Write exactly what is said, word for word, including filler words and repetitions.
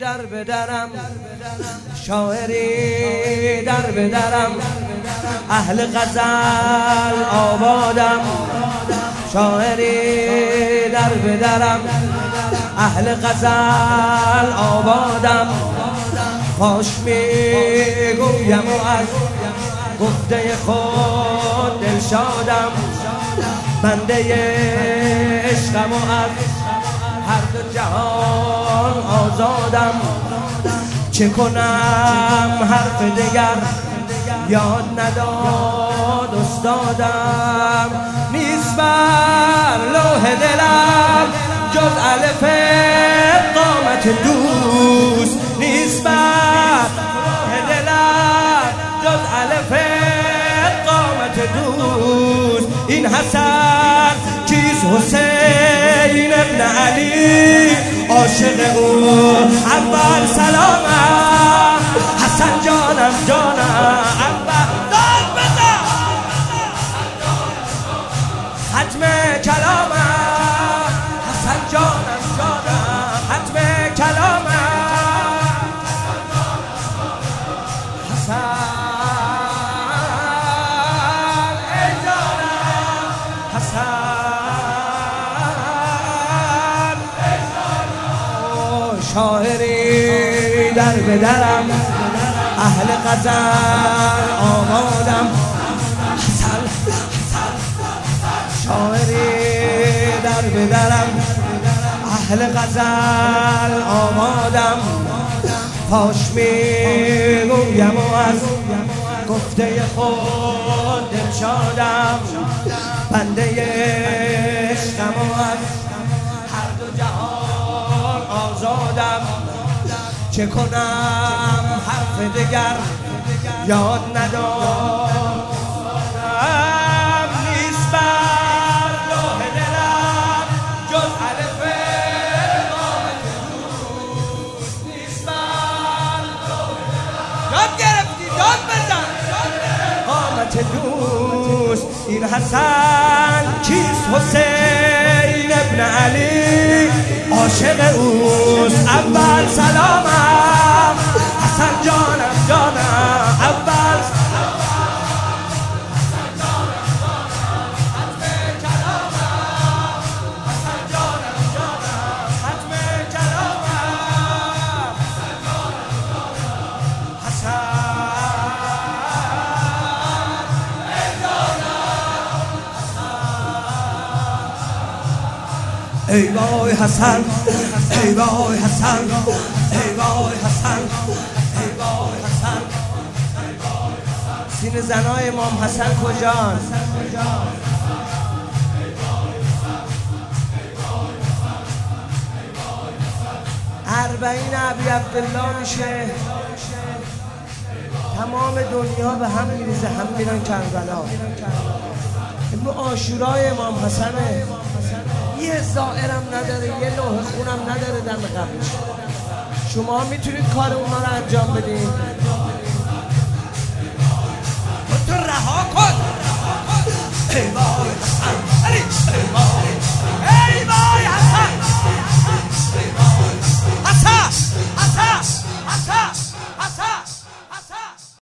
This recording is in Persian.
در بدرم، شاعری در بدرم، اهل غزل آبادم، شاعری در بدرم، اهل غزل آبادم. کاش میگویم و از گفته خود دلشادم، بنده عشقم و از هر دو جهان آزادم. چه کنم حرف دگر یاد نداد استادم، نیست بر لوح دلم جز الف قامت دوست، نیست بر لوح دلم جز الف قامت دوست. این حسن کیست؟ حسین ابن علی، عاشق او اول سلامم. حسن جانم جانم اول داد بزن ختم کلامم. حسن جانم جانم ختم کلامم. حسن ای جانم، حسن شاعری در بدرم، اهل غزل آمادم. حسن شاعری در بدرم، اهل غزل آمادم. کاش میگویم و از گفته خود دلشادم، بنده عشقم و از هر دو جهان آزادم. چه کنم حرف دگر یاد ندارم، نیست بر لوح دلم جز الف قامت دوست، نیست بر لوح دلم. یاد گرفتی یاد بزن قامت دوست. این حسن کیست؟ حسین ابن علی، عاشق اوست اول سلامم. حسن جانم جانم اول سلامم. حسن جانم جانم ختم کلامم. حسن جانم جانم ختم کلامم. حسن جانم جانم حسن ای وای حسن، ای وای حسن، ای وای حسن، ای وای حسن. سین زنای امام حسن کجان؟ اربعین ابی عبدالله میشه، تمام دنیا به هم میریزه، هم میرن کربلا. ابن عاشورای امام حسنه، یه زائرم نداره، یه لوح خونم نداره دم قبرش. شما میتونید کار اونا رو انجام بدین؟ تو رها کن.